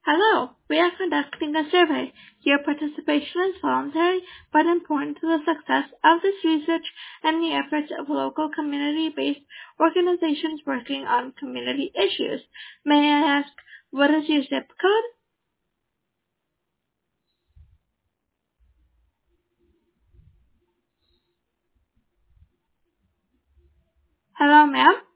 Hello, we are conducting a survey. Your participation is voluntary but important to the success of this research and the efforts of local community-based organizations working on community issues. May I ask, what is your zip code? Hello, ma'am.